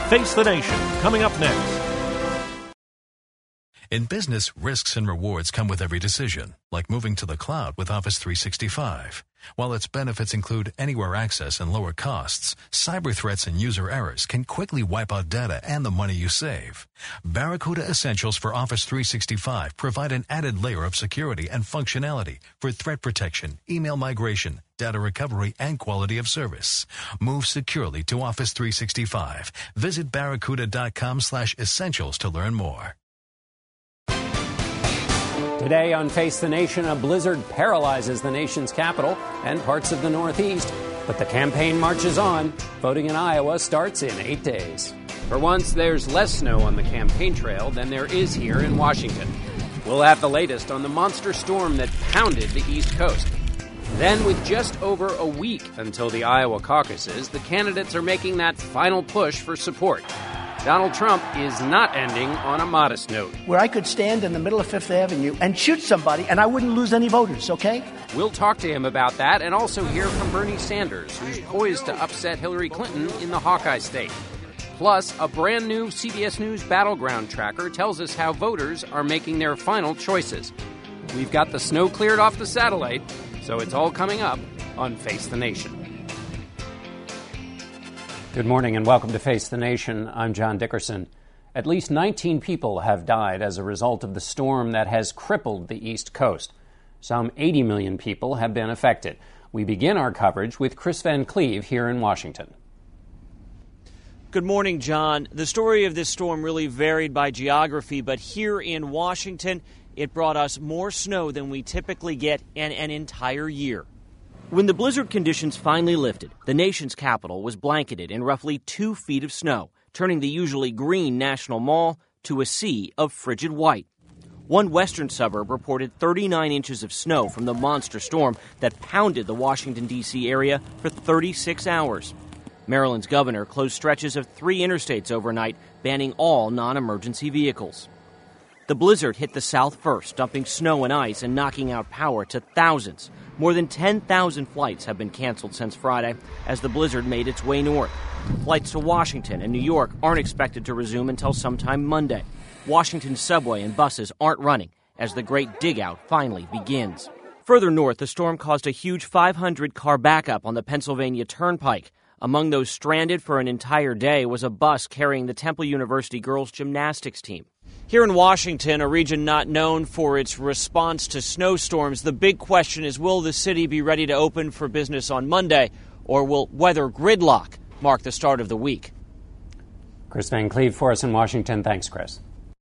Face the Nation, coming up next. In business, risks and rewards come with every decision, like moving to the cloud with Office 365. While its benefits include anywhere access and lower costs, cyber threats and user errors can quickly wipe out data and the money you save. Barracuda Essentials for Office 365 provide an added layer of security and functionality for threat protection, email migration, data recovery, and quality of service. Move securely to Office 365. Visit barracuda.com/essentials to learn more. Today on Face the Nation, a blizzard paralyzes the nation's capital and parts of the Northeast. But the campaign marches on. Voting in Iowa starts in 8 days. For once, there's less snow on the campaign trail than there is here in Washington. We'll have the latest on the monster storm that pounded the East Coast. Then, with just over a week until the Iowa caucuses, the candidates are making that final push for support. Donald Trump is not ending on a modest note. Where I could stand in the middle of Fifth Avenue and shoot somebody and I wouldn't lose any voters, okay? We'll talk to him about that and also hear from Bernie Sanders, who's poised to upset Hillary Clinton in the Hawkeye state. Plus, a brand new CBS News Battleground tracker tells us how voters are making their final choices. We've got the snow cleared off the satellite, so it's all coming up on Face the Nation. Good morning and welcome to Face the Nation. I'm John Dickerson. At least 19 people have died as a result of the storm that has crippled the East Coast. Some 80 million people have been affected. We begin our coverage with Chris Van Cleve here in Washington. Good morning, John. The story of this storm really varied by geography, but here in Washington, it brought us more snow than we typically get in an entire year. When the blizzard conditions finally lifted, the nation's capital was blanketed in roughly 2 feet of snow, turning the usually green National Mall to a sea of frigid white. One western suburb reported 39 inches of snow from the monster storm that pounded the Washington, D.C. area for 36 hours. Maryland's governor closed stretches of 3 interstates overnight, banning all non-emergency vehicles. The blizzard hit the South first, dumping snow and ice and knocking out power to thousands. More than 10,000 flights have been canceled since Friday as the blizzard made its way north. Flights to Washington and New York aren't expected to resume until sometime Monday. Washington's subway and buses aren't running as the Great Digout finally begins. Further north, the storm caused a huge 500-car backup on the Pennsylvania Turnpike. Among those stranded for an entire day was a bus carrying the Temple University girls' gymnastics team. Here in Washington, a region not known for its response to snowstorms, the big question is, will the city be ready to open for business on Monday, or will weather gridlock mark the start of the week? Chris Van Cleve for us in Washington. Thanks, Chris.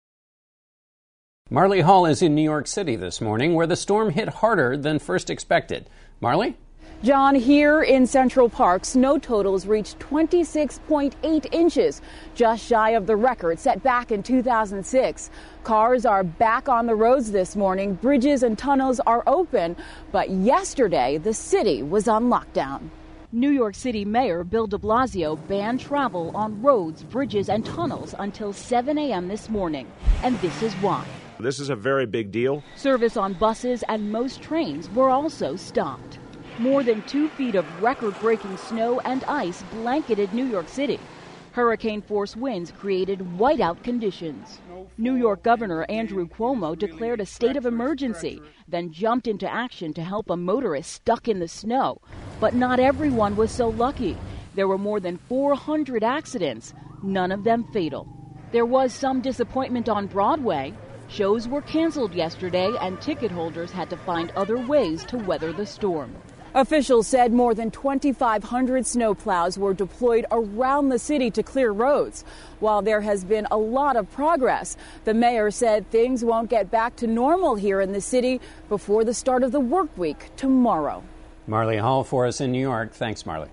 Marley Hall is in New York City this morning, where the storm hit harder than first expected. Marley? John, here in Central Park, snow totals reached 26.8 inches, just shy of the record set back in 2006. Cars are back on the roads this morning. Bridges and tunnels are open, but yesterday the city was on lockdown. New York City Mayor Bill de Blasio banned travel on roads, bridges, and tunnels until 7 a.m. this morning, and this is why. This is a very big deal. Service on buses and most trains were also stopped. More than 2 feet of record-breaking snow and ice blanketed New York City. Hurricane-force winds created whiteout conditions. New York Governor Andrew Cuomo declared a state of emergency, then jumped into action to help a motorist stuck in the snow. But not everyone was so lucky. There were more than 400 accidents, none of them fatal. There was some disappointment on Broadway. Shows were canceled yesterday, and ticket holders had to find other ways to weather the storm. Officials said more than 2,500 snowplows were deployed around the city to clear roads. While there has been a lot of progress, the mayor said things won't get back to normal here in the city before the start of the work week tomorrow. Marley Hall for us in New York. Thanks, Marley.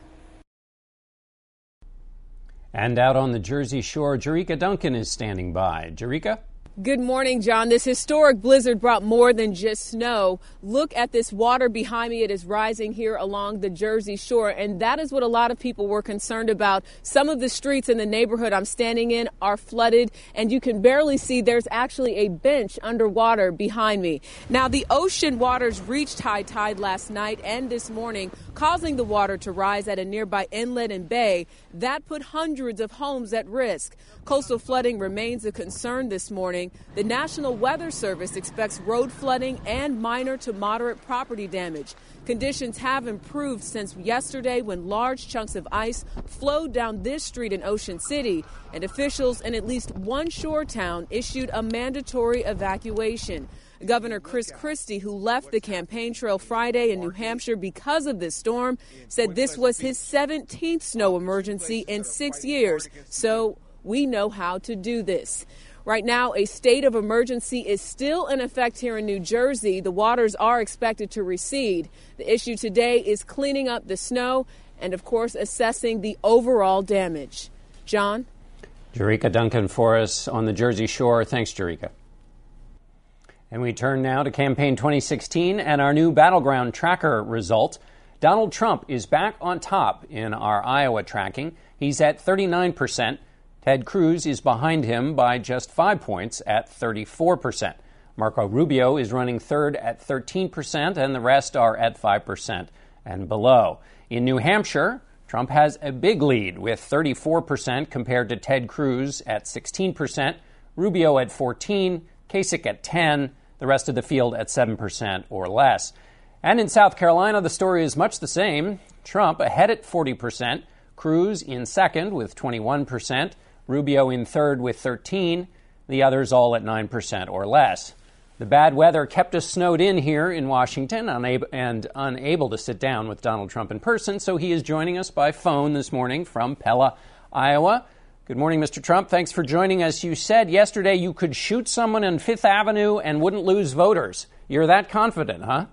And out on the Jersey Shore, Jerika Duncan is standing by. Jerika? Good morning, John. This historic blizzard brought more than just snow. Look at this water behind me. It is rising here along the Jersey Shore, and that is what a lot of people were concerned about. Some of the streets in the neighborhood I'm standing in are flooded, and you can barely see there's actually a bench underwater behind me. Now, the ocean waters reached high tide last night and this morning, causing the water to rise at a nearby inlet and bay. That put hundreds of homes at risk. Coastal flooding remains a concern this morning. The National Weather Service expects road flooding and minor to moderate property damage. Conditions have improved since yesterday when large chunks of ice flowed down this street in Ocean City, and officials in at least one shore town issued a mandatory evacuation. Governor Chris Christie, who left the campaign trail Friday in New Hampshire because of this storm, said this was his 17th snow emergency in 6 years. So we know how to do this. Right now, a state of emergency is still in effect here in New Jersey. The waters are expected to recede. The issue today is cleaning up the snow and, of course, assessing the overall damage. John? Jericka Duncan for us on the Jersey Shore. Thanks, Jericka. And we turn now to Campaign 2016 and our new Battleground Tracker result. Donald Trump is back on top in our Iowa tracking. He's at 39%. Ted Cruz is behind him by just 5 points at 34%. Marco Rubio is running third at 13%, and the rest are at 5% and below. In New Hampshire, Trump has a big lead with 34% compared to Ted Cruz at 16%, Rubio at 14%, Kasich at 10%, the rest of the field at 7% or less. And in South Carolina, the story is much the same. Trump ahead at 40%, Cruz in second with 21%, Rubio in third with 13%, the others all at 9% or less. The bad weather kept us snowed in here in Washington and unable to sit down with Donald Trump in person, so he is joining us by phone this morning from Pella, Iowa. Good morning, Mr. Trump. Thanks for joining us. You said yesterday you could shoot someone on Fifth Avenue and wouldn't lose voters. You're that confident, huh?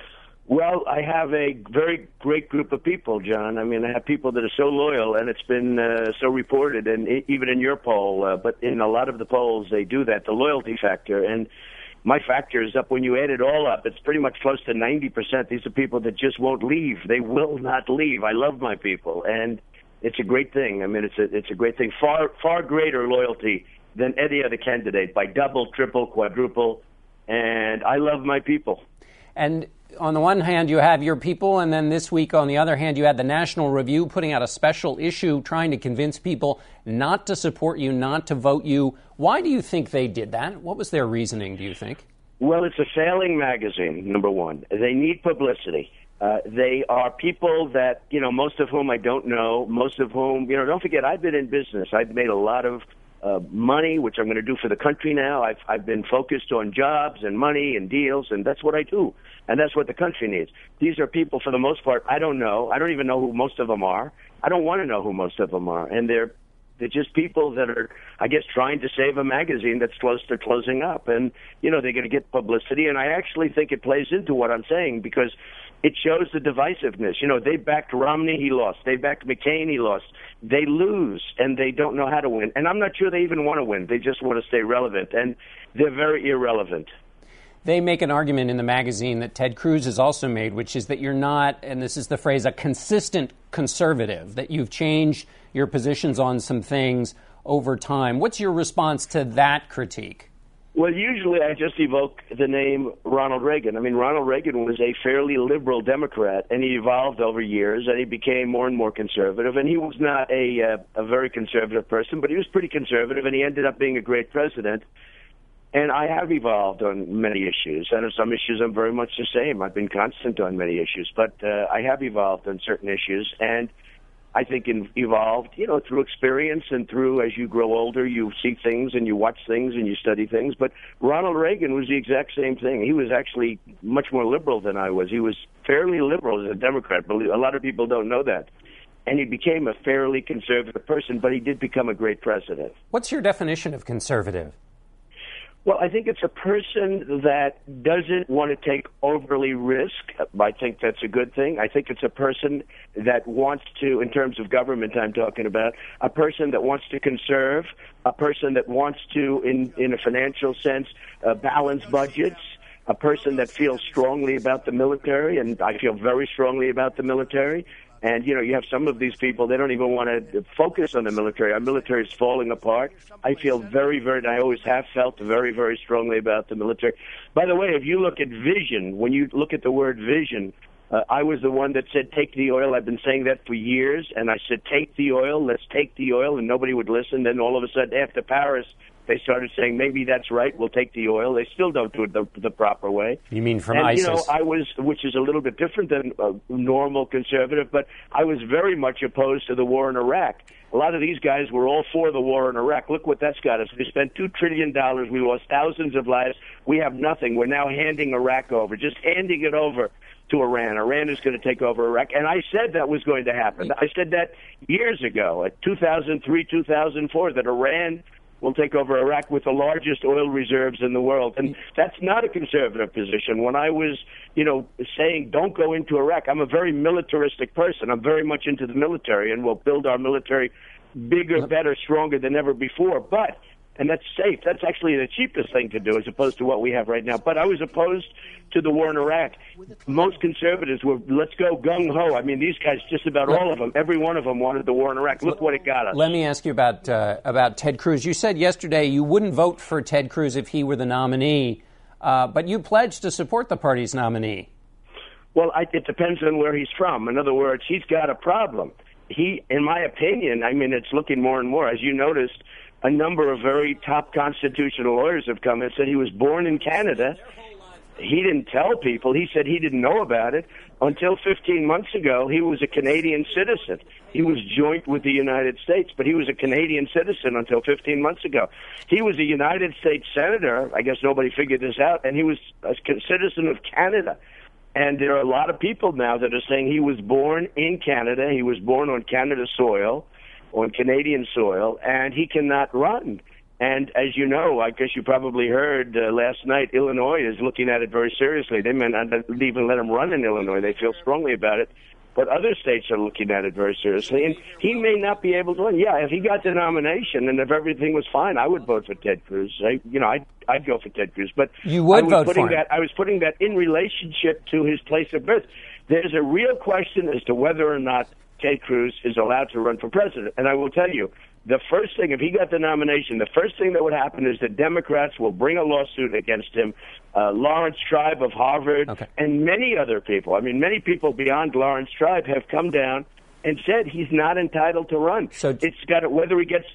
Well, I have a very great group of people, John. I mean, I have people that are so loyal, and it's been so reported, and even in your poll, but in a lot of the polls, they do that, the loyalty factor. And my factor is up when you add it all up. It's pretty much close to 90%. These are people that just won't leave. They will not leave. I love my people, and it's a great thing. I mean, it's a great thing. Far greater loyalty than any other candidate by double, triple, quadruple, and I love my people. And on the one hand, you have your people, and then this week, on the other hand, you had the National Review putting out a special issue trying to convince people not to support you, not to vote you. Why do you think they did that? What was their reasoning, do you think? Well, it's a failing magazine, number one. They need publicity. They are people that, most of whom I don't know, most of whom, don't forget, I've been in business. I've made a lot of money, which I'm going to do for the country now. I've been focused on jobs and money and deals, and that's what I do. And that's what the country needs. These are people, for the most part, I don't know. I don't even know who most of them are. I don't want to know who most of them are. And they're just people that are, I guess, trying to save a magazine that's close to closing up. And, they're going to get publicity. And I actually think it plays into what I'm saying because it shows the divisiveness. They backed Romney, he lost. They backed McCain, he lost. They lose, and they don't know how to win. And I'm not sure they even want to win. They just want to stay relevant. And they're very irrelevant. They make an argument in the magazine that Ted Cruz has also made, which is that you're not, and this is the phrase, a consistent conservative, that you've changed your positions on some things over time. What's your response to that critique? Well, usually I just evoke the name Ronald Reagan. I mean, Ronald Reagan was a fairly liberal Democrat, and he evolved over years, and he became more and more conservative. And he was not a very conservative person, but he was pretty conservative, and he ended up being a great president. And I have evolved on many issues, and on some issues I'm very much the same. I've been constant on many issues, but I have evolved on certain issues, and I think evolved, through experience and through, as you grow older, you see things and you watch things and you study things. But Ronald Reagan was the exact same thing. He was actually much more liberal than I was. He was fairly liberal as a Democrat, but a lot of people don't know that. And he became a fairly conservative person, but he did become a great president. What's your definition of conservative? Well, I think it's a person that doesn't want to take overly risk. I think that's a good thing. I think it's a person that wants to, in terms of government I'm talking about, a person that wants to conserve, a person that wants to, in a financial sense, balance budgets, a person that feels strongly about the military, and I feel very strongly about the military. And, you know, you have some of these people, they don't even want to focus on the military. Our military is falling apart. I feel very, and I always have felt very, very strongly about the military. By the way, if you look at vision, when you look at the word vision, I was the one that said, take the oil. I've been saying that for years. And I said, take the oil, let's take the oil. And nobody would listen. Then all of a sudden, after Paris, they started saying, maybe that's right, we'll take the oil. They still don't do it the proper way. You mean from ISIS? ISIS? You know, which is a little bit different than a normal conservative, but I was very much opposed to the war in Iraq. A lot of these guys were all for the war in Iraq. Look what that's got us. We spent $2 trillion. We lost thousands of lives. We have nothing. We're now handing Iraq over, just handing it over to Iran. Iran is going to take over Iraq. And I said that was going to happen. I said that years ago, at 2003, 2004, that Iran will take over Iraq with the largest oil reserves in the world. And that's not a conservative position. When I was, you know, saying don't go into Iraq, I'm a very militaristic person. I'm very much into the military, and we'll build our military bigger, better, stronger than ever before. But, and that's safe. That's actually the cheapest thing to do as opposed to what we have right now. But I was opposed to the war in Iraq. Most conservatives were, let's go gung-ho. I mean, these guys, just about all of them, every one of them wanted the war in Iraq. Look what it got us. Let me ask you about Ted Cruz. You said yesterday you wouldn't vote for Ted Cruz if he were the nominee, but you pledged to support the party's nominee. Well, it depends on where he's from. In other words, he's got a problem. He, in my opinion, I mean, it's looking more and more. As you noticed, a number of very top constitutional lawyers have come and said he was born in Canada. He didn't tell people. He said he didn't know about it. Until 15 months ago, he was a Canadian citizen. He was joint with the United States, but he was a Canadian citizen until 15 months ago. He was a United States senator. I guess nobody figured this out. And he was a citizen of Canada. And there are a lot of people now that are saying he was born in Canada. He was born on Canada soil, on Canadian soil, and he cannot run. And as you know, I guess you probably heard last night, Illinois is looking at it very seriously. They may not even let him run in Illinois. They feel strongly about it. But other states are looking at it very seriously. And he may not be able to run. Yeah, if he got the nomination and if everything was fine, I would vote for Ted Cruz. I'd go for Ted Cruz. But you would vote for him. I was putting that in relationship to his place of birth. There's a real question as to whether or not Ted Cruz is allowed to run for president. And I will tell you, the first thing, if he got the nomination, the first thing that would happen is that Democrats will bring a lawsuit against him. Lawrence Tribe of Harvard, and many other people. I mean, many people beyond Lawrence Tribe have come down and said he's not entitled to run. So it's got whether he gets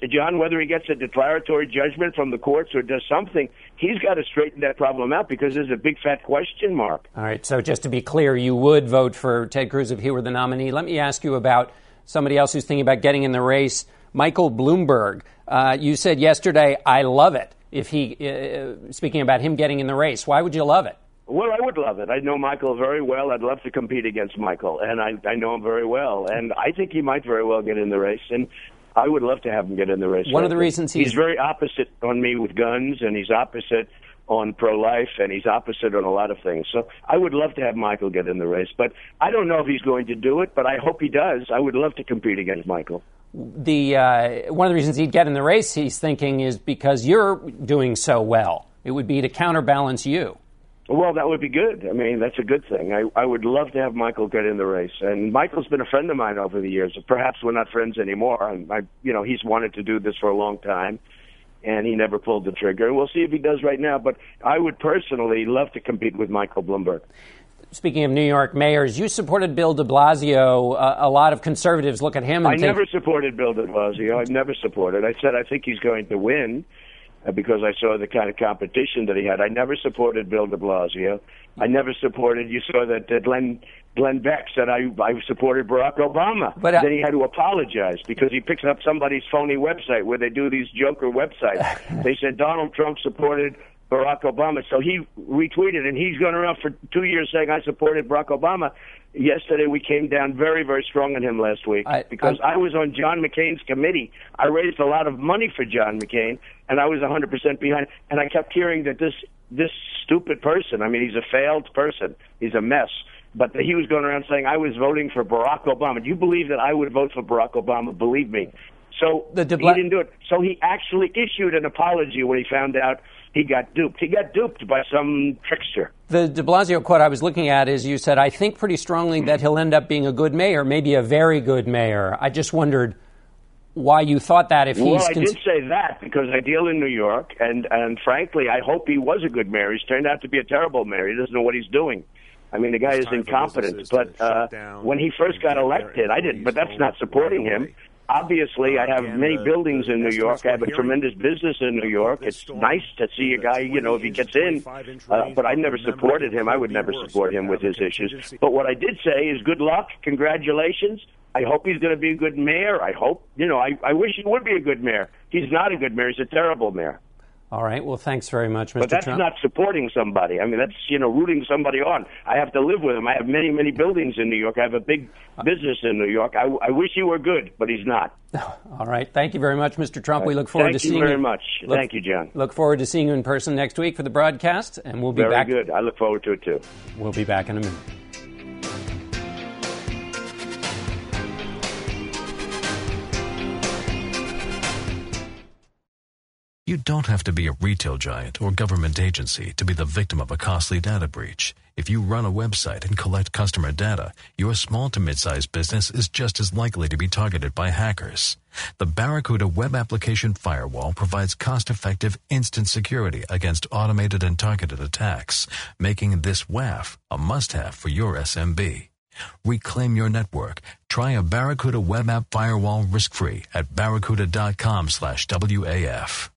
a declaratory judgment from the courts or does something, he's got to straighten that problem out because there's a big fat question mark. All right. So just to be clear, you would vote for Ted Cruz if he were the nominee. Let me ask you about somebody else who's thinking about getting in the race. Michael Bloomberg, you said yesterday, I love it. If he, speaking about him getting in the race, why would you love it? Well, I would love it. I know Michael very well. I'd love to compete against Michael, and I know him very well. And I think he might very well get in the race, and I would love to have him get in the race. One of the reasons he's very opposite on me with guns, and he's opposite on pro-life, and he's opposite on a lot of things. So I would love to have Michael get in the race, but I don't know if he's going to do it, but I hope he does. I would love to compete against Michael. One of the reasons he'd get in the race, he's thinking, is because you're doing so well. It would be to counterbalance you. Well, that would be good. I mean, that's a good thing. I would love to have Michael get in the race. And Michael's been a friend of mine over the years. Perhaps we're not friends anymore. He's wanted to do this for a long time, and he never pulled the trigger. And we'll see if he does right now. But I would personally love to compete with Michael Bloomberg. Speaking of New York mayors, you supported Bill de Blasio. A lot of conservatives look at him and never supported Bill de Blasio. I've never supported. I said I think he's going to win because I saw the kind of competition that he had. I never supported Bill de Blasio. I never supported, you saw that Glenn Beck said I supported Barack Obama. But then he had to apologize because he picks up somebody's phony website where they do these joker websites. They said Donald Trump supported Barack Obama. So he retweeted, and he's gone around for 2 years saying I supported Barack Obama. yesterday we came down very, very strong on him last week because I was on John McCain's committee. I raised a lot of money for John McCain, and I was 100% behind. And I kept hearing that this stupid person, I mean, he's a failed person. He's a mess. But he was going around saying, I was voting for Barack Obama. Do you believe that I would vote for Barack Obama? Believe me. So he didn't do it. So he actually issued an apology when he found out he got duped. He got duped by some trickster. The de Blasio quote I was looking at is you said, I think pretty strongly that he'll end up being a good mayor, maybe a very good mayor. I just wondered why you thought that if he's... Well, I did say that because I deal in New York, and frankly, I hope he was a good mayor. He's turned out to be a terrible mayor. He doesn't know what he's doing. I mean, the guy is incompetent. But when he first got elected, I didn't. But that's not supporting him. Obviously, I have many buildings in New York. I have a tremendous business in New York. It's nice to see a guy, if he gets in. But I never supported him. I would never support him with his issues. But what I did say is good luck, congratulations. I hope he's going to be a good mayor. I hope, I wish he would be a good mayor. He's not a good mayor. He's a terrible mayor. All right. Well, thanks very much, Mr. Trump. But that's not supporting somebody. I mean, that's, rooting somebody on. I have to live with him. I have many, many buildings in New York. I have a big business in New York. I wish he were good, but he's not. All right. Thank you very much, Mr. Trump. We look forward to seeing you. Thank you very much. Thank you, John. Look forward to seeing you in person next week for the broadcast, and we'll be back. Very good. I look forward to it, too. We'll be back in a minute. You don't have to be a retail giant or government agency to be the victim of a costly data breach. If you run a website and collect customer data, your small to mid-sized business is just as likely to be targeted by hackers. The Barracuda Web Application Firewall provides cost-effective instant security against automated and targeted attacks, making this WAF a must-have for your SMB. Reclaim your network. Try a Barracuda Web App Firewall risk-free at barracuda.com/WAF.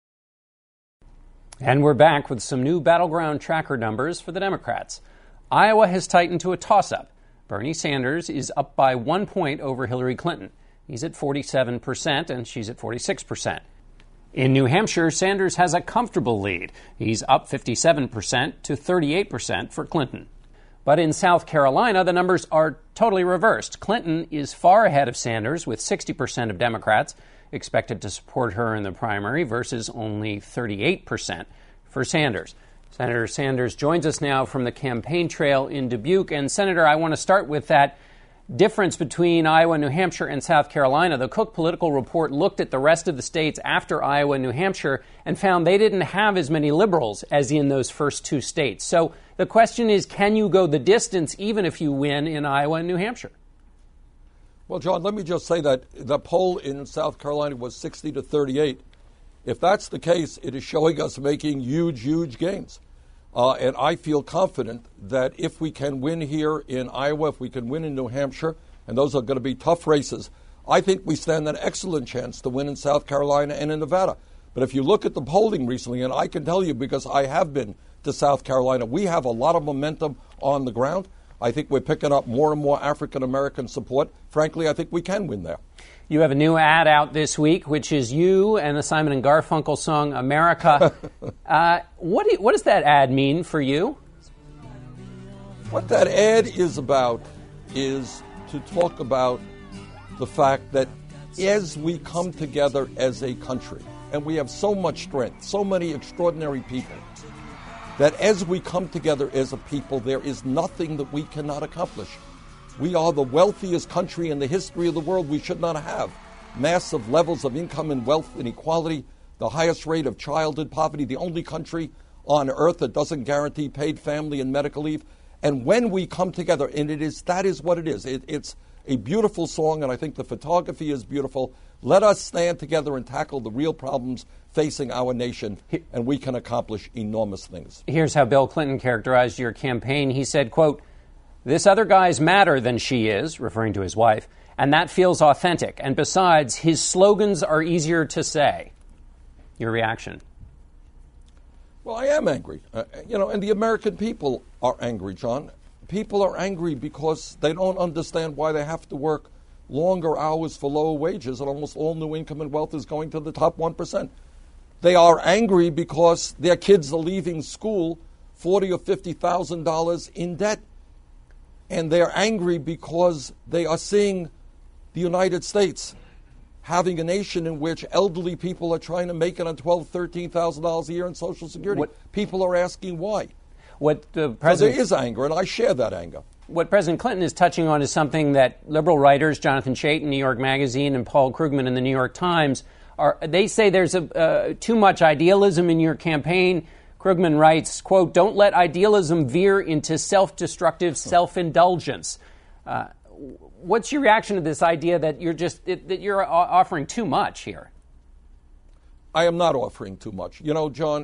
And we're back with some new battleground tracker numbers for the Democrats. Iowa has tightened to a toss-up. Bernie Sanders is up by 1 point over Hillary Clinton. He's at 47% and she's at 46%. In New Hampshire, Sanders has a comfortable lead. He's up 57% to 38% for Clinton. But in South Carolina, the numbers are totally reversed. Clinton is far ahead of Sanders with 60% of Democrats expected to support her in the primary versus only 38% for Sanders. Senator Sanders joins us now from the campaign trail in Dubuque. And Senator, I want to start with that difference between Iowa, New Hampshire, and South Carolina. The Cook Political Report looked at the rest of the states after Iowa and New Hampshire and found they didn't have as many liberals as in those first two states. So the question is, can you go the distance even if you win in Iowa and New Hampshire? Well, John, let me just say that the poll in South Carolina was 60 to 38. If that's the case, it is showing us making huge, huge gains. And I feel confident that if we can win here in Iowa, if we can win in New Hampshire, and those are going to be tough races, I think we stand an excellent chance to win in South Carolina and in Nevada. But if you look at the polling recently, and I can tell you because I have been to South Carolina, we have a lot of momentum on the ground. I think we're picking up more and more African-American support. Frankly, I think we can win there. You have a new ad out this week, which is you and the Simon and Garfunkel song, America. What does that ad mean for you? What that ad is about is to talk about the fact that as we come together as a country, and we have so much strength, so many extraordinary people, that as we come together as a people, there is nothing that we cannot accomplish. We are the wealthiest country in the history of the world. We should not have massive levels of income and wealth inequality, the highest rate of childhood poverty, the only country on earth that doesn't guarantee paid family and medical leave. And when we come together, and that is what it is. It's a beautiful song, and I think the photography is beautiful. Let us stand together and tackle the real problems facing our nation, and we can accomplish enormous things. Here's how Bill Clinton characterized your campaign. He said, quote, "This other guy's madder than she is," referring to his wife, "and that feels authentic. And besides, his slogans are easier to say." Your reaction? Well, I am angry. And the American people are angry, John. People are angry because they don't understand why they have to work longer hours for lower wages, and almost all new income and wealth is going to the top 1%. They are angry because their kids are leaving school $40,000 or $50,000 in debt. And they're angry because they are seeing the United States having a nation in which elderly people are trying to make it on $12,000, $13,000 a year in Social Security. People are asking why. So there is anger, and I share that anger. What President Clinton is touching on is something that liberal writers, Jonathan Chait in New York Magazine and Paul Krugman in the New York Times, they say there's too much idealism in your campaign. Krugman writes, quote, "Don't let idealism veer into self-destructive self-indulgence." What's your reaction to this idea that you're offering too much here? I am not offering too much. You know, John,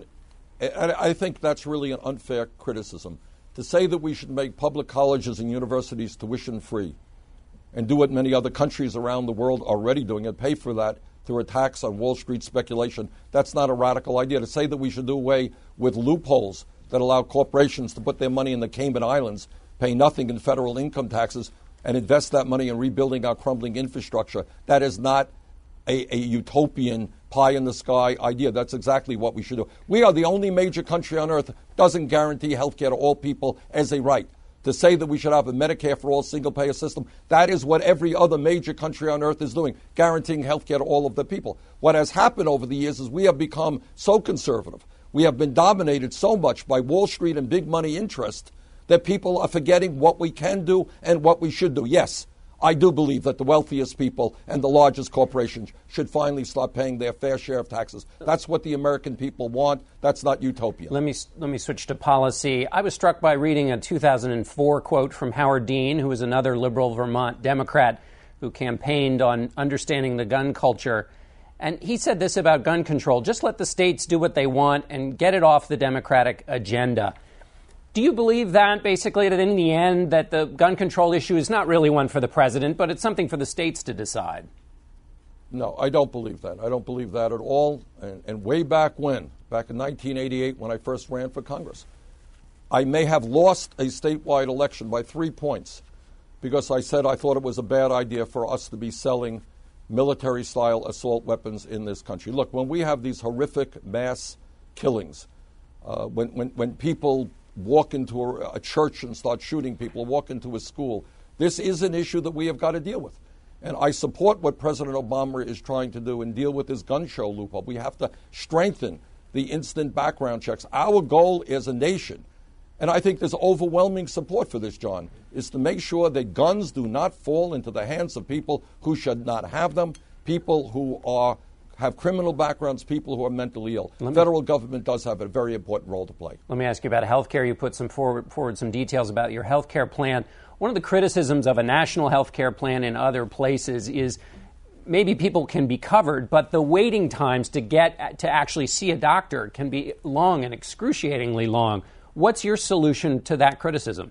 I think that's really an unfair criticism. To say that we should make public colleges and universities tuition-free and do what many other countries around the world are already doing and pay for that through a tax on Wall Street speculation, that's not a radical idea. To say that we should do away with loopholes that allow corporations to put their money in the Cayman Islands, pay nothing in federal income taxes, and invest that money in rebuilding our crumbling infrastructure, that is not a utopian pie-in-the-sky idea. That's exactly what we should do. We are the only major country on earth that doesn't guarantee health care to all people as a right. To say that we should have a Medicare for all single-payer system, that is what every other major country on earth is doing, guaranteeing health care to all of the people. What has happened over the years is we have become so conservative. We have been dominated so much by Wall Street and big money interest that people are forgetting what we can do and what we should do. Yes, I do believe that the wealthiest people and the largest corporations should finally start paying their fair share of taxes. That's what the American people want. That's not utopian. Let me switch to policy. I was struck by reading a 2004 quote from Howard Dean, who is another liberal Vermont Democrat who campaigned on understanding the gun culture. And he said this about gun control: just let the states do what they want and get it off the Democratic agenda. Do you believe that, basically, that in the end, that the gun control issue is not really one for the president, but it's something for the states to decide? No, I don't believe that. I don't believe that at all. And way back in 1988, when I first ran for Congress, I may have lost a statewide election by 3 points because I said I thought it was a bad idea for us to be selling military-style assault weapons in this country. Look, when we have these horrific mass killings, when people walk into a church and start shooting people, walk into a school, this is an issue that we have got to deal with. And I support what President Obama is trying to do and deal with this gun show loophole. We have to strengthen the instant background checks. Our goal as a nation, and I think there's overwhelming support for this, John, is to make sure that guns do not fall into the hands of people who should not have them, people who have criminal backgrounds, people who are mentally ill. The federal government does have a very important role to play. Let me ask you about health care. You put forward some details about your health care plan. One of the criticisms of a national health care plan in other places is maybe people can be covered, but the waiting times to actually see a doctor can be long and excruciatingly long. What's your solution to that criticism?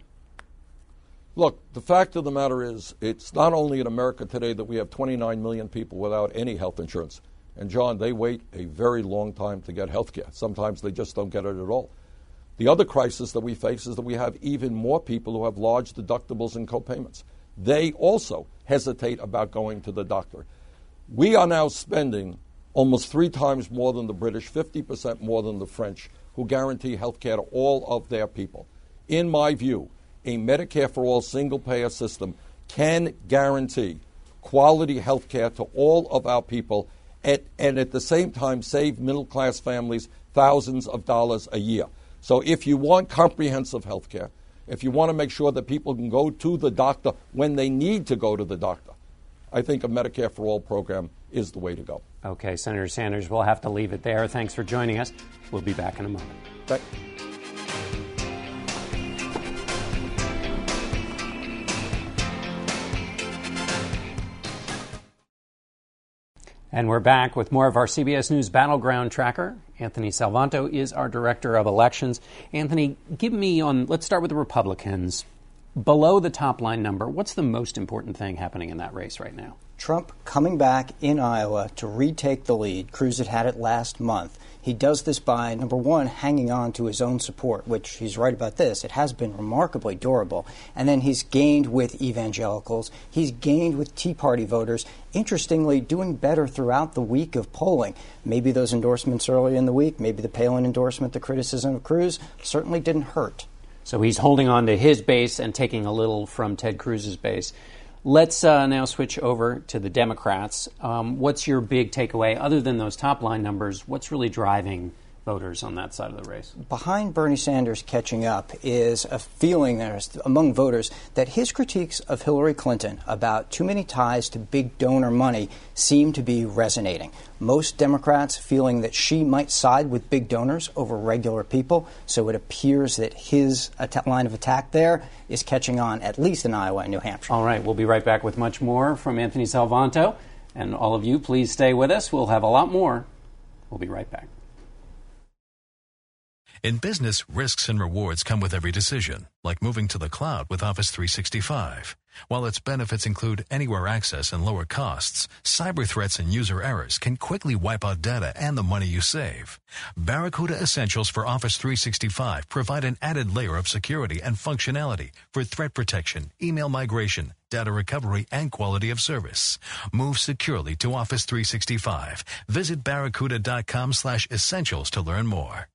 Look, the fact of the matter is, it's not only in America today that we have 29 million people without any health insurance. And, John, they wait a very long time to get health care. Sometimes they just don't get it at all. The other crisis that we face is that we have even more people who have large deductibles and copayments. They also hesitate about going to the doctor. We are now spending almost 3 times more than the British, 50% more than the French, who guarantee health care to all of their people. In my view, a Medicare for all single-payer system can guarantee quality health care to all of our people and at the same time save middle-class families thousands of dollars a year. So if you want comprehensive health care, if you want to make sure that people can go to the doctor when they need to go to the doctor, I think a Medicare for All program is the way to go. Okay, Senator Sanders, we'll have to leave it there. Thanks for joining us. We'll be back in a moment. Thank you. And we're back with more of our CBS News Battleground Tracker. Anthony Salvanto is our Director of Elections. Anthony, let's start with the Republicans. Below the top line number, what's the most important thing happening in that race right now? Trump coming back in Iowa to retake the lead. Cruz had it last month. He does this by, number one, hanging on to his own support, which he's right about this. It has been remarkably durable. And then he's gained with evangelicals. He's gained with Tea Party voters. Interestingly, doing better throughout the week of polling. Maybe those endorsements early in the week, maybe the Palin endorsement, the criticism of Cruz, certainly didn't hurt. So he's holding on to his base and taking a little from Ted Cruz's base. Let's now switch over to the Democrats. What's your big takeaway? Other than those top-line numbers, what's really driving voters on that side of the race? Behind Bernie Sanders catching up is a feeling there's among voters that his critiques of Hillary Clinton about too many ties to big donor money seem to be resonating. Most Democrats feeling that she might side with big donors over regular people, so it appears that his line of attack there is catching on, at least in Iowa and New Hampshire. All right, we'll be right back with much more from Anthony Salvanto. And all of you, please stay with us. We'll have a lot more. We'll be right back. In business, risks and rewards come with every decision, like moving to the cloud with Office 365. While its benefits include anywhere access and lower costs, cyber threats and user errors can quickly wipe out data and the money you save. Barracuda Essentials for Office 365 provide an added layer of security and functionality for threat protection, email migration, data recovery, and quality of service. Move securely to Office 365. Visit barracuda.com/essentials to learn more.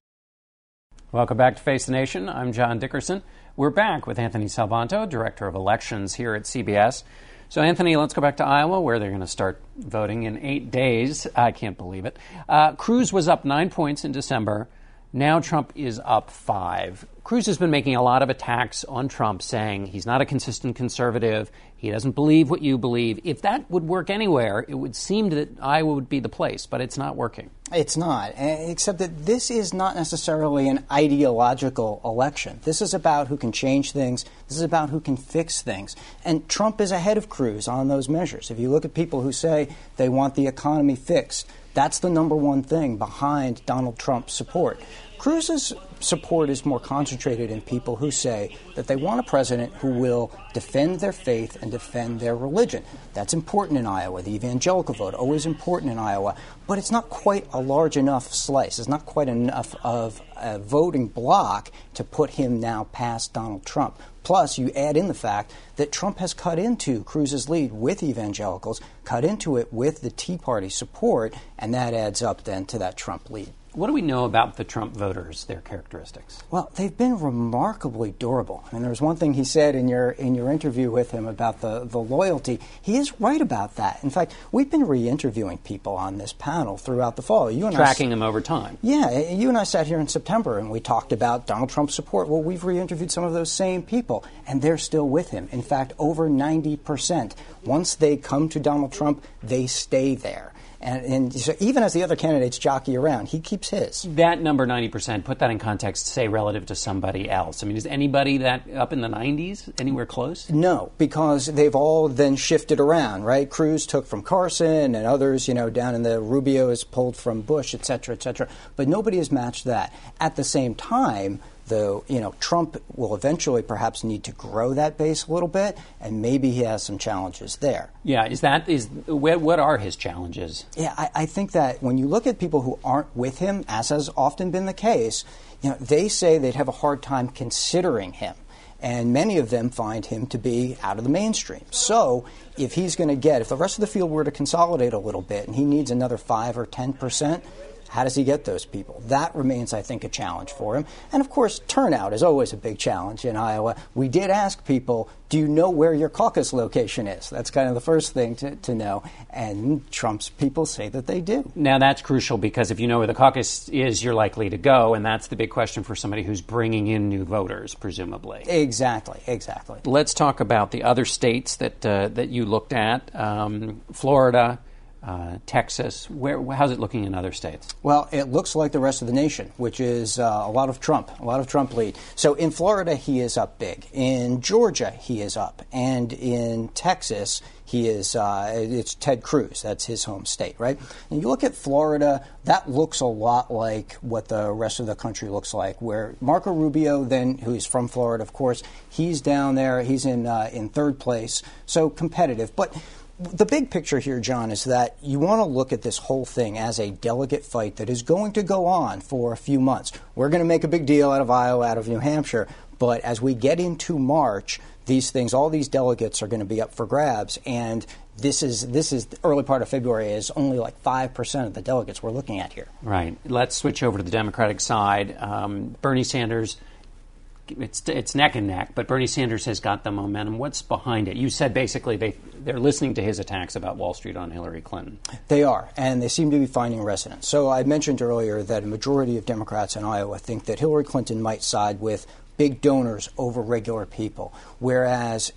Welcome back to Face the Nation. I'm John Dickerson. We're back with Anthony Salvanto, Director of Elections here at CBS. So, Anthony, let's go back to Iowa, where they're going to start voting in 8 days. I can't believe it. Cruz was up 9 points in December. Now Trump is up 5. Cruz has been making a lot of attacks on Trump, saying he's not a consistent conservative. He doesn't believe what you believe. If that would work anywhere, it would seem that Iowa would be the place, but it's not working. It's not, except that this is not necessarily an ideological election. This is about who can change things. This is about who can fix things. And Trump is ahead of Cruz on those measures. If you look at people who say they want the economy fixed, that's the number one thing behind Donald Trump's support. Cruz's support is more concentrated in people who say that they want a president who will defend their faith and defend their religion. That's important in Iowa. The evangelical vote, always important in Iowa. But it's not quite a large enough slice. It's not quite enough of a voting bloc to put him now past Donald Trump. Plus, you add in the fact that Trump has cut into Cruz's lead with evangelicals, cut into it with the Tea Party support, and that adds up then to that Trump lead. What do we know about the Trump voters, their characteristics? Well, they've been remarkably durable. I mean, there's one thing he said in your interview with him about the loyalty. He is right about that. In fact, we've been re-interviewing people on this panel throughout the fall. You and tracking them over time. Yeah, you and I sat here in September and we talked about Donald Trump's support. Well, we've re-interviewed some of those same people, and they're still with him. In fact, over 90%. Once they come to Donald Trump, they stay there. And so even as the other candidates jockey around, he keeps his. That number, 90%, put that in context, say, relative to somebody else. I mean, is anybody that up in the 90s, anywhere close? No, because they've all then shifted around, right? Cruz took from Carson and others, down in the Rubio is pulled from Bush, et cetera, et cetera. But nobody has matched that. At the same time, though, Trump will eventually perhaps need to grow that base a little bit, and maybe he has some challenges there. Yeah, what are his challenges? Yeah, I think that when you look at people who aren't with him, as has often been the case, they say they'd have a hard time considering him. And many of them find him to be out of the mainstream. So if the rest of the field were to consolidate a little bit and he needs another 5 or 10%, how does he get those people? That remains, I think, a challenge for him. And, of course, turnout is always a big challenge in Iowa. We did ask people, do you know where your caucus location is? That's kind of the first thing to know. And Trump's people say that they do. Now, that's crucial because if you know where the caucus is, you're likely to go. And that's the big question for somebody who's bringing in new voters, presumably. Exactly. Let's talk about the other states that you looked at. Florida, Texas. How's it looking in other states? Well, it looks like the rest of the nation, which is a lot of Trump lead. So in Florida, he is up big. In Georgia, he is up. And in Texas, he is, it's Ted Cruz. That's his home state, right? And you look at Florida, that looks a lot like what the rest of the country looks like, where Marco Rubio, then, who is from Florida, of course, he's down there. He's in third place. So competitive. But the big picture here, John, is that you want to look at this whole thing as a delegate fight that is going to go on for a few months. We're going to make a big deal out of Iowa, out of New Hampshire, but as we get into March, all these delegates are going to be up for grabs, and this is the early part of February is only like 5% of the delegates we're looking at here. Right. Let's switch over to the Democratic side. Bernie Sanders it's neck and neck, but Bernie Sanders has got the momentum. What's behind it? You said basically they're listening to his attacks about Wall Street on Hillary Clinton. They are, and they seem to be finding resonance. So I mentioned earlier that a majority of Democrats in Iowa think that Hillary Clinton might side with big donors over regular people, whereas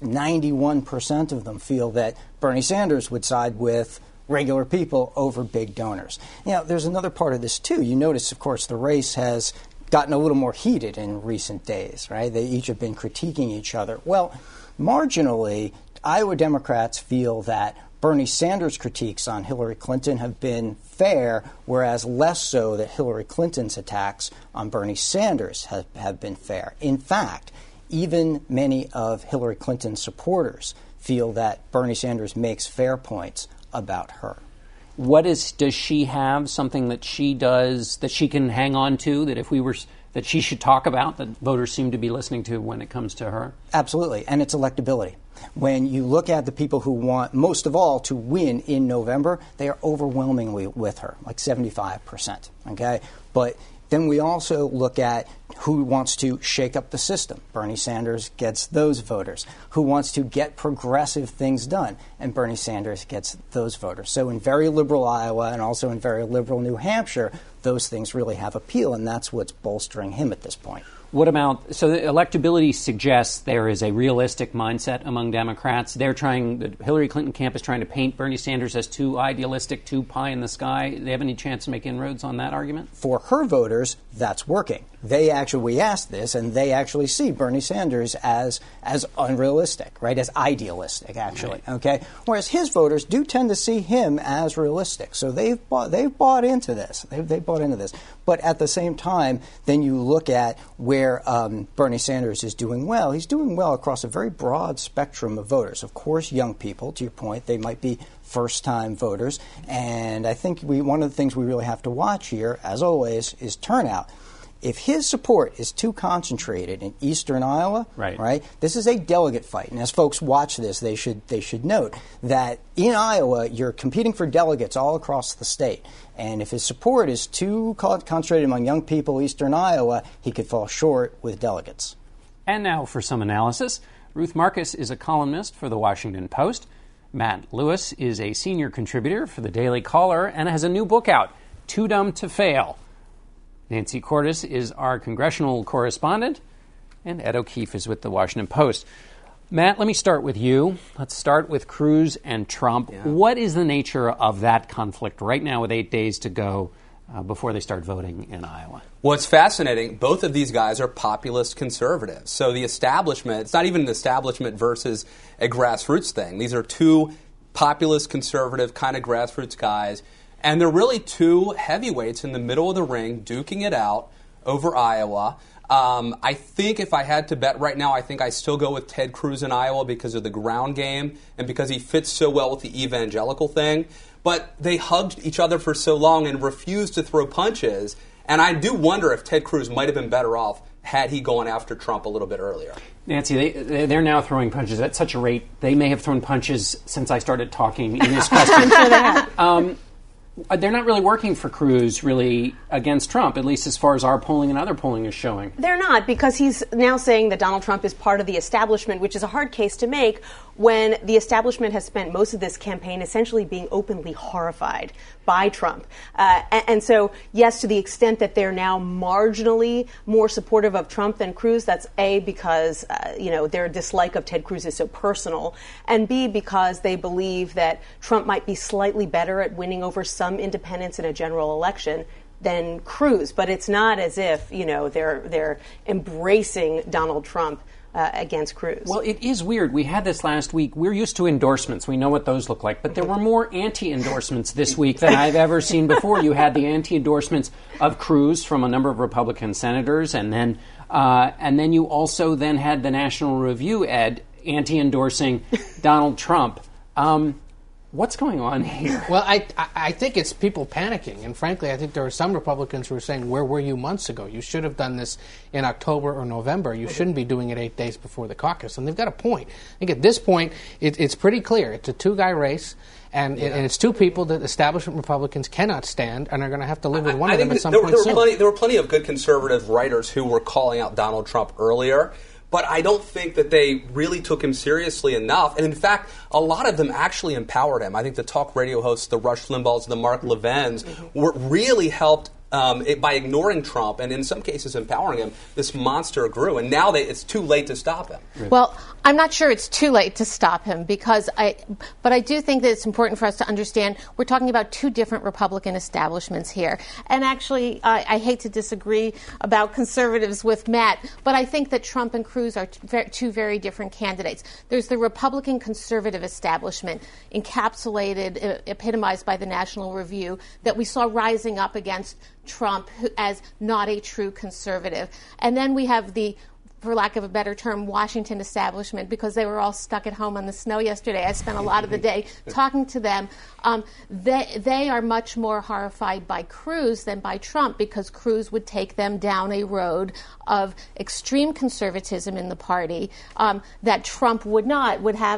91% of them feel that Bernie Sanders would side with regular people over big donors. There's another part of this, too. You notice, of course, the race has gotten a little more heated in recent days, right? They each have been critiquing each other. Well, marginally, Iowa Democrats feel that Bernie Sanders' critiques on Hillary Clinton have been fair, whereas less so that Hillary Clinton's attacks on Bernie Sanders have been fair. In fact, even many of Hillary Clinton's supporters feel that Bernie Sanders makes fair points about her. Does she have something that she does that she can hang on to, that she should talk about, that voters seem to be listening to when it comes to her? Absolutely, and it's electability. When you look at the people who want most of all to win in November, they are overwhelmingly with her, like 75%, okay? But then we also look at who wants to shake up the system. Bernie Sanders gets those voters. Who wants to get progressive things done? And Bernie Sanders gets those voters. So in very liberal Iowa and also in very liberal New Hampshire, those things really have appeal, and that's what's bolstering him at this point. What about, so the electability suggests there is a realistic mindset among Democrats. The Hillary Clinton camp is trying to paint Bernie Sanders as too idealistic, too pie in the sky. Do they have any chance to make inroads on that argument? For her voters, that's working. We asked this, and they actually see Bernie Sanders as unrealistic, right? As idealistic, actually, okay? Whereas his voters do tend to see him as realistic. So they've bought into this. They've bought into this. But at the same time, then you look at where Bernie Sanders is doing well. He's doing well across a very broad spectrum of voters. Of course, young people, to your point, they might be first-time voters. And I think one of the things we really have to watch here, as always, is turnout. If his support is too concentrated in eastern Iowa, right, this is a delegate fight. And as folks watch this, they should note that in Iowa, you're competing for delegates all across the state. And if his support is too concentrated among young people eastern Iowa, he could fall short with delegates. And now for some analysis. Ruth Marcus is a columnist for The Washington Post. Matt Lewis is a senior contributor for The Daily Caller and has a new book out, Too Dumb to Fail. Nancy Cordes is our congressional correspondent, and Ed O'Keefe is with The Washington Post. Matt, let me start with you. Let's start with Cruz and Trump. Yeah. What is the nature of that conflict right now with 8 days to go before they start voting in Iowa? Well, it's fascinating. Both of these guys are populist conservatives. So the establishment, it's not even an establishment versus a grassroots thing. These are two populist conservative kind of grassroots guys. And they're really two heavyweights in the middle of the ring, duking it out over Iowa. I think if I had to bet right now, I think I still go with Ted Cruz in Iowa because of the ground game and because he fits so well with the evangelical thing. But they hugged each other for so long and refused to throw punches. And I do wonder if Ted Cruz might have been better off had he gone after Trump a little bit earlier. Nancy, they're now throwing punches at such a rate. They may have thrown punches since I started talking in this question. They're not really working for Cruz, really, against Trump, at least as far as our polling and other polling is showing. They're not, because he's now saying that Donald Trump is part of the establishment, which is a hard case to make when the establishment has spent most of this campaign essentially being openly horrified by Trump. And so, yes, to the extent that they're now marginally more supportive of Trump than Cruz, that's A, because, their dislike of Ted Cruz is so personal, and B, because they believe that Trump might be slightly better at winning over some independents in a general election than Cruz. But it's not as if, they're embracing Donald Trump against Cruz. Well, it is weird. We had this last week. We're used to endorsements. We know what those look like. But there were more anti-endorsements this week than I've ever seen before. You had the anti-endorsements of Cruz from a number of Republican senators, and then you also then had the National Review, Ed, anti-endorsing Donald Trump. What's going on here? Well, I think it's people panicking. And frankly, I think there are some Republicans who are saying, where were you months ago? You should have done this in October or November. You shouldn't be doing it 8 days before the caucus. And they've got a point. I think at this point, it's pretty clear. It's a two-guy race. And it's two people that establishment Republicans cannot stand and are going to have to live with one of them at some point soon. There were plenty of good conservative writers who were calling out Donald Trump earlier. But I don't think that they really took him seriously enough. And in fact, a lot of them actually empowered him. I think the talk radio hosts, the Rush Limbaughs, the Mark Levins, were really helped by ignoring Trump and in some cases empowering him. This monster grew, and now it's too late to stop him. Well, I'm not sure it's too late to stop him but I do think that it's important for us to understand we're talking about two different Republican establishments here. And actually, I hate to disagree about conservatives with Matt, but I think that Trump and Cruz are two very different candidates. There's the Republican conservative establishment, encapsulated, epitomized by the National Review, that we saw rising up against Trump as not a true conservative. And then we have the, for lack of a better term, Washington establishment, because they were all stuck at home on the snow yesterday. I spent a lot of the day talking to them. They are much more horrified by Cruz than by Trump, because Cruz would take them down a road of extreme conservatism in the party that Trump would not.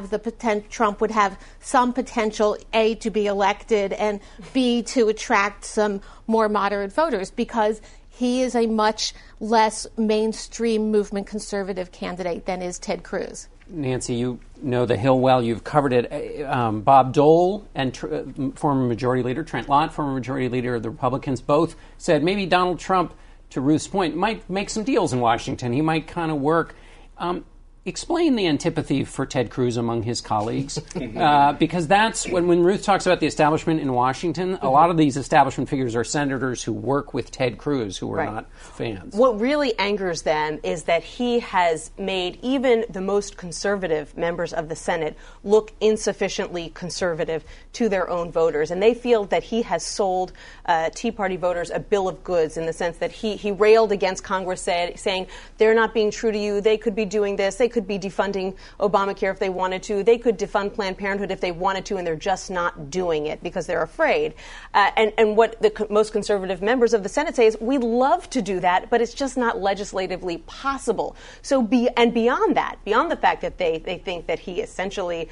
Trump would have some potential, A, to be elected, and B, to attract some more moderate voters, because he is a much less mainstream movement conservative candidate than is Ted Cruz. Nancy, you know the Hill well. You've covered it. Bob Dole and former Majority Leader Trent Lott, former Majority Leader of the Republicans, both said maybe Donald Trump, to Ruth's point, might make some deals in Washington. He might kind of work. Explain the antipathy for Ted Cruz among his colleagues, because that's when Ruth talks about the establishment in Washington, a lot of these establishment figures are senators who work with Ted Cruz who are not fans. What really angers them is that he has made even the most conservative members of the Senate look insufficiently conservative to their own voters. And they feel that he has sold Tea Party voters a bill of goods, in the sense that he railed against Congress, saying they're not being true to you, they could be doing this, they could be defunding Obamacare if they wanted to, they could defund Planned Parenthood if they wanted to, and they're just not doing it because they're afraid. And what the most conservative members of the Senate say is, we'd love to do that, but it's just not legislatively possible. So beyond that, beyond the fact that they think that he essentially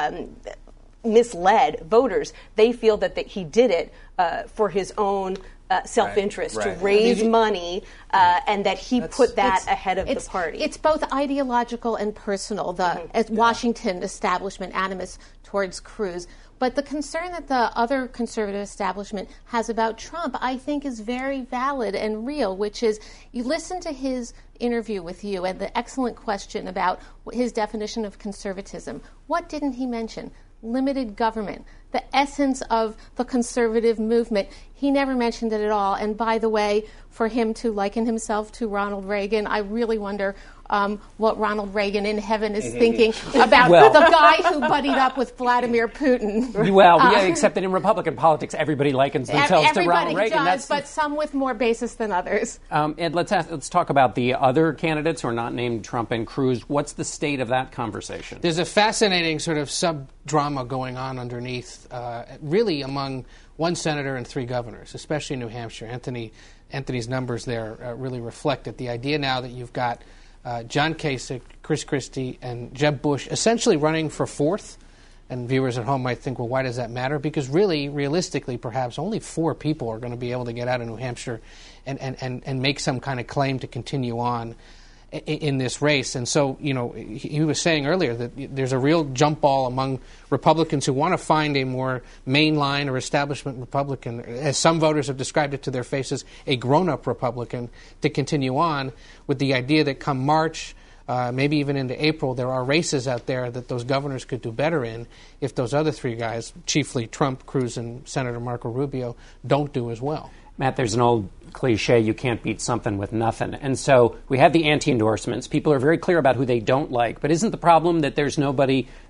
misled voters, they feel that he did it for his own self-interest, to raise money, and that he put that ahead of the party. It's both ideological and personal, Washington establishment animus towards Cruz. But the concern that the other conservative establishment has about Trump, I think, is very valid and real, which is, you listen to his interview with you and the excellent question about his definition of conservatism. What didn't he mention? Limited government, the essence of the conservative movement. He never mentioned it at all. And by the way, for him to liken himself to Ronald Reagan, I really wonder what Ronald Reagan in heaven is thinking about the guy who buddied up with Vladimir Putin. Except that in Republican politics, everybody likens themselves to Ronald Reagan. Everybody does, but some with more basis than others. Ed, let's talk about the other candidates who are not named Trump and Cruz. What's the state of that conversation? There's a fascinating sort of sub-drama going on underneath, really among one senator and three governors, especially in New Hampshire. Anthony's numbers there really reflect it. The idea now that you've got John Kasich, Chris Christie, and Jeb Bush essentially running for fourth. And viewers at home might think, well, why does that matter? Because really, realistically, perhaps only four people are going to be able to get out of New Hampshire and make some kind of claim to continue on in this race. And so, he was saying earlier that there's a real jump ball among Republicans who want to find a more mainline or establishment Republican, as some voters have described it to their faces, a grown-up Republican, to continue on, with the idea that come March, maybe even into April, there are races out there that those governors could do better in if those other three guys, chiefly Trump, Cruz, and Senator Marco Rubio, don't do as well. Matt, there's an old cliche, you can't beat something with nothing. And so we have the anti-endorsements. People are very clear about who they don't like. But isn't the problem that there's nobody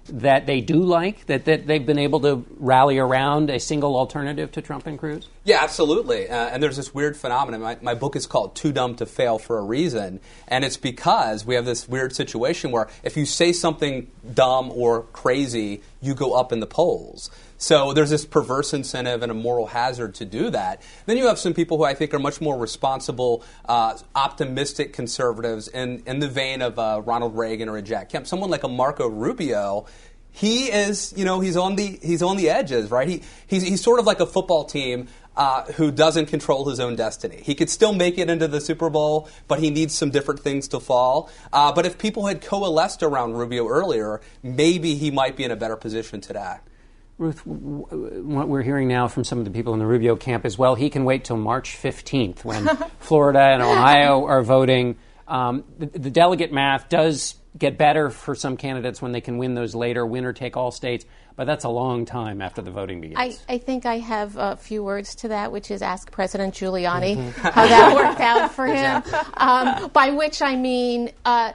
that they do like, that they've been able to rally around a single alternative to Trump and Cruz? Yeah, absolutely. And there's this weird phenomenon. My book is called Too Dumb to Fail for a reason. And it's because we have this weird situation where if you say something dumb or crazy, you go up in the polls. So there's this perverse incentive and a moral hazard to do that. Then you have some people who I think are much more responsible, optimistic conservatives in the vein of Ronald Reagan or a Jack Kemp. Someone like a Marco Rubio, he is, he's on the edges, right? He's sort of like a football team who doesn't control his own destiny. He could still make it into the Super Bowl, but he needs some different things to fall. But if people had coalesced around Rubio earlier, maybe he might be in a better position today. Ruth, what we're hearing now from some of the people in the Rubio camp is, well, he can wait till March 15th when Florida and Ohio are voting. The delegate math does get better for some candidates when they can win those later, winner-take-all states, but that's a long time after the voting begins. I think I have a few words to that, which is ask President Giuliani how that worked out for him. By which I mean...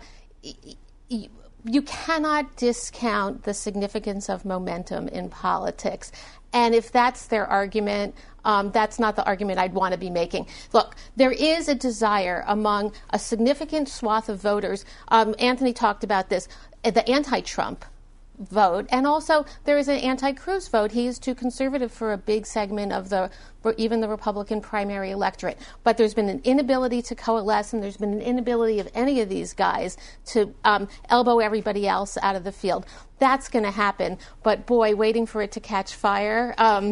you cannot discount the significance of momentum in politics. And if that's their argument, that's not the argument I'd want to be making. Look, there is a desire among a significant swath of voters. Anthony talked about this, the anti-Trump vote, and also there is an anti-Cruz vote. He is too conservative for a big segment of even the Republican primary electorate. But there's been an inability to coalesce, and there's been an inability of any of these guys to elbow everybody else out of the field. That's going to happen. But boy, waiting for it to catch fire,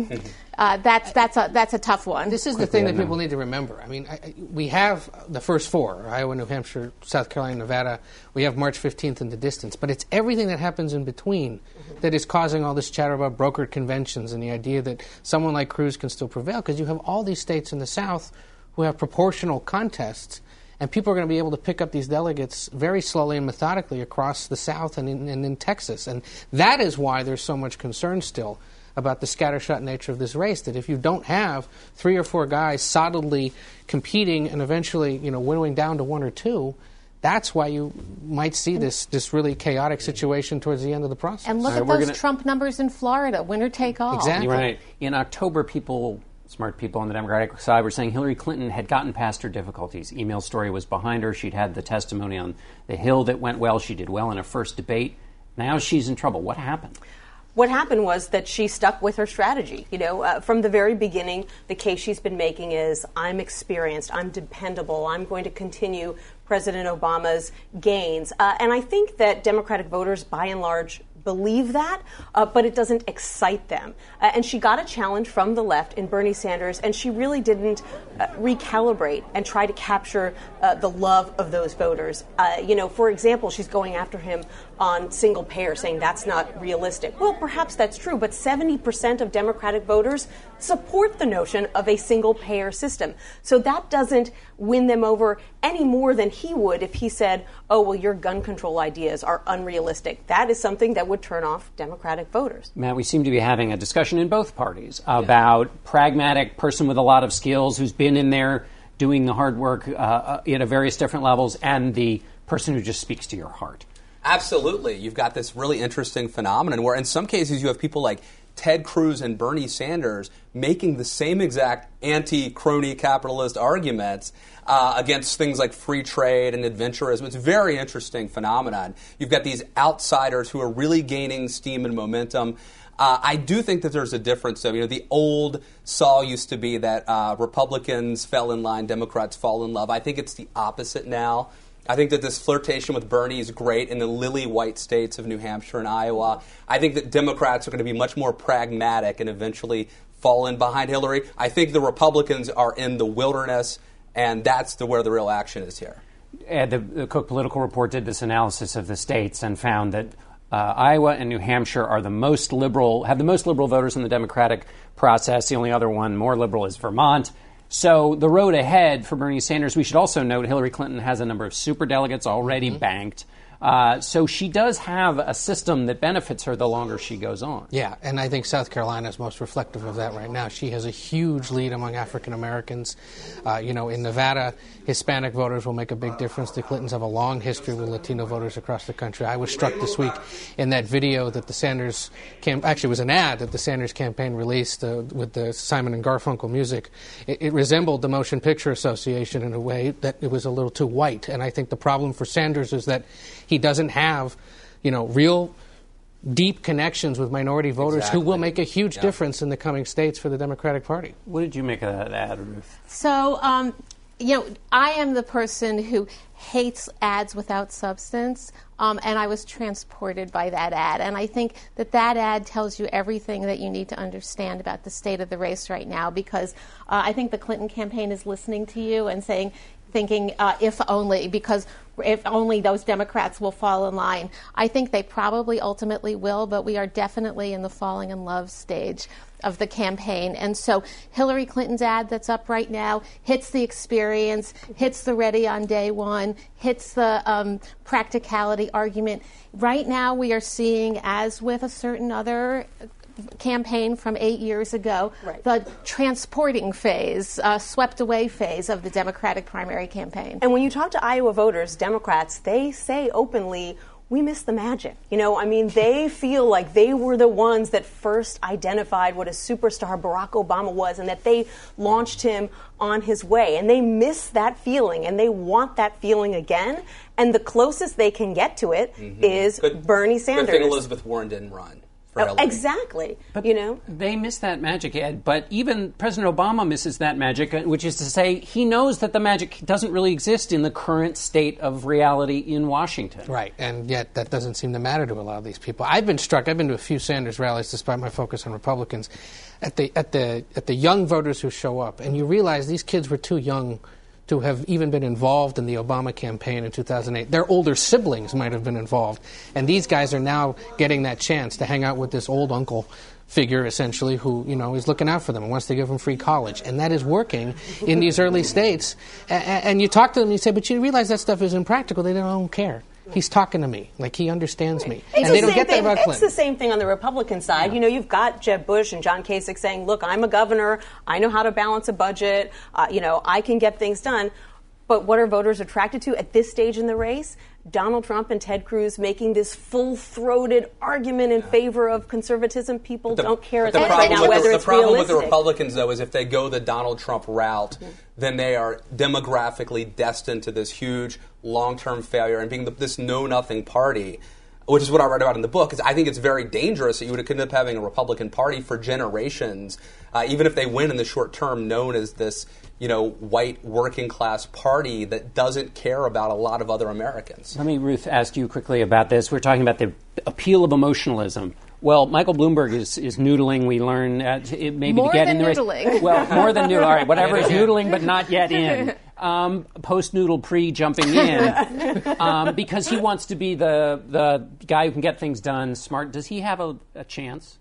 that's a tough one. This is the thing that people need to remember. I mean, we have the first four, Iowa, New Hampshire, South Carolina, Nevada. We have March 15th in the distance. But it's everything that happens in between that is causing all this chatter about brokered conventions and the idea that someone like Cruz can still prevail, because you have all these states in the South who have proportional contests, and people are going to be able to pick up these delegates very slowly and methodically across the South and in Texas. And that is why there's so much concern still about the scattershot nature of this race, that if you don't have 3 or 4 guys solidly competing and eventually, winnowing down to 1 or 2, that's why you might see this really chaotic situation towards the end of the process. And look at those Trump numbers in Florida, winner take all. Exactly. Right. In October, smart people on the Democratic side were saying Hillary Clinton had gotten past her difficulties. Email story was behind her. She'd had the testimony on the Hill that went well. She did well in her first debate. Now she's in trouble. What happened? What happened was that she stuck with her strategy. From the very beginning, the case she's been making is, I'm experienced, I'm dependable, I'm going to continue President Obama's gains. And I think that Democratic voters, by and large, believe that, but it doesn't excite them. And she got a challenge from the left in Bernie Sanders, and she really didn't recalibrate and try to capture the love of those voters. For example, she's going after him on single payer, saying that's not realistic. Well, perhaps that's true, but 70% of Democratic voters support the notion of a single payer system. So that doesn't win them over any more than he would if he said, oh, well, your gun control ideas are unrealistic. That is something that would turn off Democratic voters. Matt, we seem to be having a discussion in both parties about pragmatic person with a lot of skills who's been in there doing the hard work at various different levels, and the person who just speaks to your heart. Absolutely. You've got this really interesting phenomenon where in some cases you have people like Ted Cruz and Bernie Sanders making the same exact anti-crony capitalist arguments against things like free trade and adventurism. It's a very interesting phenomenon. You've got these outsiders who are really gaining steam and momentum. I do think that there's a difference, though. The old saw used to be that Republicans fell in line, Democrats fall in love. I think it's the opposite now. I think that this flirtation with Bernie is great in the lily-white states of New Hampshire and Iowa. I think that Democrats are going to be much more pragmatic and eventually fall in behind Hillary. I think the Republicans are in the wilderness, and that's where the real action is here. The Cook Political Report did this analysis of the states and found that Iowa and New Hampshire are have the most liberal voters in the Democratic process. The only other one more liberal is Vermont. So the road ahead for Bernie Sanders, we should also note Hillary Clinton has a number of superdelegates already banked. So she does have a system that benefits her the longer she goes on. Yeah, and I think South Carolina is most reflective of that right now. She has a huge lead among African Americans. In Nevada, Hispanic voters will make a big difference. The Clintons have a long history with Latino voters across the country. I was struck this week in that video that the Sanders actually, it was an ad that the Sanders campaign released with the Simon and Garfunkel music. It resembled the Motion Picture Association in a way that it was a little too white. And I think the problem for Sanders is that he doesn't have, real deep connections with minority voters who will make a huge difference in the coming states for the Democratic Party. What did you make of that ad, Ruth? So, I am the person who hates ads without substance, and I was transported by that ad. And I think that ad tells you everything that you need to understand about the state of the race right now, because I think the Clinton campaign is listening to you and thinking, if only those Democrats will fall in line. I think they probably ultimately will, but we are definitely in the falling in love stage of the campaign. And so Hillary Clinton's ad that's up right now hits the experience, hits the ready on day one, hits the practicality argument. Right now we are seeing, as with a certain other campaign from 8 years ago, the transporting phase, swept away phase of the Democratic primary campaign. And when you talk to Iowa voters, Democrats, they say openly, we miss the magic. They feel like they were the ones that first identified what a superstar Barack Obama was, and that they launched him on his way. And they miss that feeling, and they want that feeling again. And the closest they can get to it is Bernie Sanders. Good thing Elizabeth Warren didn't run. Exactly. But they miss that magic, Ed. But even President Obama misses that magic, which is to say he knows that the magic doesn't really exist in the current state of reality in Washington. Right, and yet that doesn't seem to matter to a lot of these people. I've been to a few Sanders rallies, despite my focus on Republicans, at the young voters who show up, and you realize these kids were too young to have even been involved in the Obama campaign in 2008. Their older siblings might have been involved. And these guys are now getting that chance to hang out with this old uncle figure, essentially, who, is looking out for them and wants to give them free college. And that is working in these early states. And you talk to them and you say, but you realize that stuff is impractical. They don't care. He's talking to me. Like, he understands me. And they don't get that about Clinton. It's the same thing on the Republican side. Yeah. You've got Jeb Bush and John Kasich saying, look, I'm a governor. I know how to balance a budget. I can get things done. But what are voters attracted to at this stage in the race? Donald Trump and Ted Cruz making this full-throated argument in favor of conservatism. People don't care right now whether it's realistic. The problem with the Republicans, though, is if they go the Donald Trump route, then they are demographically destined to this huge long-term failure and being this know-nothing party, which is what I read about in the book. I think it's very dangerous that you would end up having a Republican Party for generations, even if they win in the short term, known as this white working class party that doesn't care about a lot of other Americans. Let me, Ruth, ask you quickly about this. We're talking about the appeal of emotionalism. Well, Michael Bloomberg is noodling. We learn maybe more to get in the race. Noodling. Well, more than noodling. All right, whatever is noodling but not yet in. Post-noodle, pre-jumping in, because he wants to be the guy who can get things done, smart. Does he have a chance?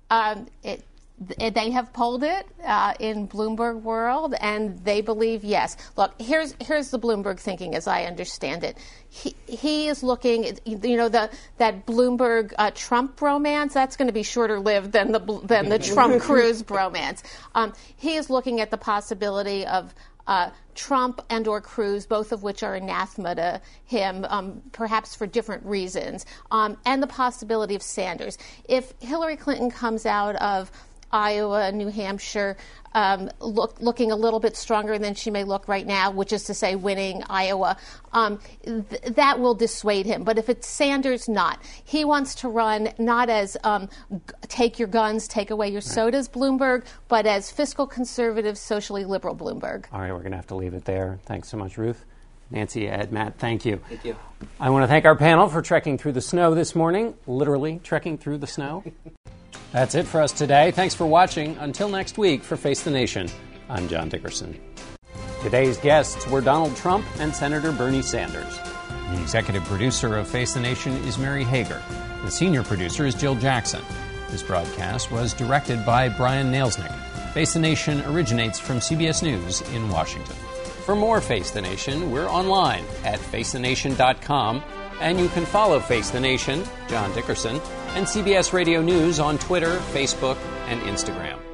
They have polled it in Bloomberg world, and they believe yes. Look, here's the Bloomberg thinking, as I understand it. He is looking, that Bloomberg Trump romance. That's going to be shorter lived than the Trump Cruz bromance. He is looking at the possibility of Trump and or Cruz, both of which are anathema to him, perhaps for different reasons, and the possibility of Sanders. If Hillary Clinton comes out of Iowa, New Hampshire, looking a little bit stronger than she may look right now, which is to say winning Iowa, that will dissuade him. But if it's Sanders, not. He wants to run not as take your guns, take away your sodas Bloomberg, but as fiscal conservative, socially liberal Bloomberg. All right, we're going to have to leave it there. Thanks so much, Ruth. Nancy, Ed, Matt, thank you. Thank you. I want to thank our panel for trekking through the snow this morning, literally trekking through the snow. That's it for us today. Thanks for watching. Until next week, for Face the Nation, I'm John Dickerson. Today's guests were Donald Trump and Senator Bernie Sanders. The executive producer of Face the Nation is Mary Hager. The senior producer is Jill Jackson. This broadcast was directed by Brian Nailsnick. Face the Nation originates from CBS News in Washington. For more Face the Nation, we're online at facethenation.com And you can follow Face the Nation, John Dickerson, and CBS Radio News on Twitter, Facebook, and Instagram.